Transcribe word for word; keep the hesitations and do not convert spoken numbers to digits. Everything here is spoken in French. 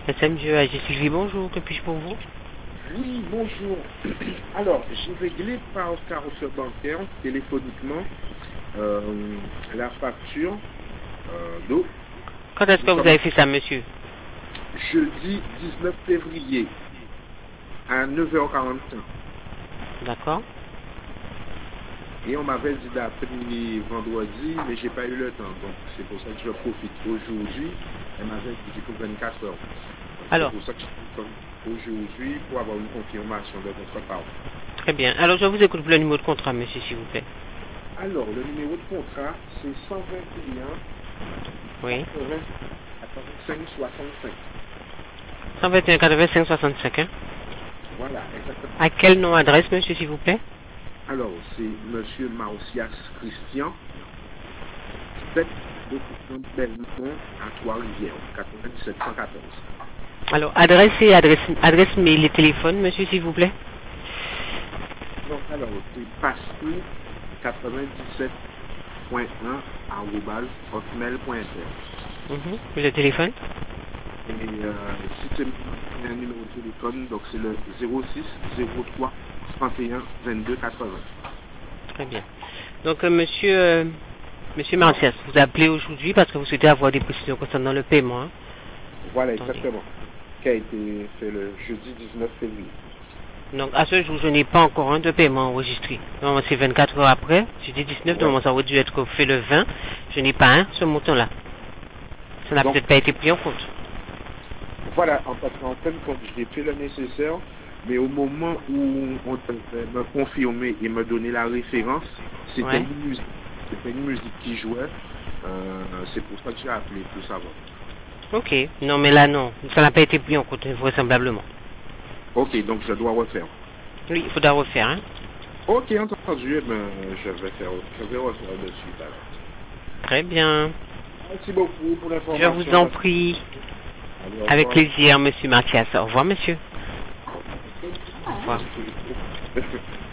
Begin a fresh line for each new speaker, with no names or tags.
S M G A G Sylvie, bonjour, que puis-je pour vous?
Oui, bonjour. Alors, j'ai réglé par carrosse bancaire téléphoniquement euh, la facture euh, d'eau.
Quand est-ce que vous avez fait ça, monsieur?
Jeudi dix-neuf février à neuf heures quarante-cinq.
D'accord.
Et on m'avait dit d'appeler vendredi, mais j'ai pas eu le temps. Donc c'est pour ça que je profite aujourd'hui. Elle m'avait dit pour vingt-quatre heures.
Alors.
C'est pour ça que je profite aujourd'hui pour avoir une confirmation de votre part.
Très bien. Alors, je vous écoute pour le numéro de contrat, monsieur, s'il vous plaît.
Alors, le numéro de contrat, c'est cent vingt et un
Oui.
quatre-vingt-cinq soixante-cinq.
cent vingt et un quatre-vingt-cinq soixante-cinq, hein?
Voilà, exactement.
À quel nom, adresse, monsieur, s'il vous plaît?
Alors, c'est Monsieur Marcias Christian, sept de Belmont à Trois-Rivières, quatre-vingt-dix-sept cent quatorze.
Alors, adresse et adresse, adresse mail et téléphone, monsieur, s'il vous plaît?
Donc, alors, c'est pasteur quatre-vingt-dix-sept point un arobase hotmail point fr.
Mhm. Et le téléphone?
Et euh, si c'est un numéro de téléphone, donc c'est le zéro six zéro trois trente et un vingt-deux quatre-vingts.
Très bien. Donc, euh, monsieur, euh, monsieur Marcias, vous appelez aujourd'hui parce que vous souhaitez avoir des précisions concernant le paiement, hein?
Voilà,
Attendez.
exactement. Qui a été fait le jeudi dix-neuf février.
Donc, à ce jour, je n'ai pas encore un de paiement enregistré. Normalement, c'est vingt-quatre heures après. Jeudi dix-neuf,
Ouais.
normalement, ça aurait dû être fait le vingt. Je n'ai pas un, ce montant-là. Ça n'a
Donc,
peut-être pas été pris en compte.
Voilà, en fait, en fin de compte, j'ai fait le nécessaire, mais au moment où on devait me confirmer et me donner la référence, c'était
Ouais.
une musique. C'était une musique qui jouait. Euh, c'est pour ça que j'ai appelé pour savoir.
Ok. Non, mais là, non. Ça n'a pas été pris en compte, vraisemblablement.
Ok, donc je dois refaire.
Oui, il faudra refaire, hein.
Ok, entendu, eh ben, je vais faire, je vais refaire de suite alors.
Très bien.
Merci beaucoup pour
Je
l'information.
vous en prie.
Allez, au
Avec
revoir.
plaisir, monsieur Mathias. Au revoir, monsieur. Au revoir.
Au revoir.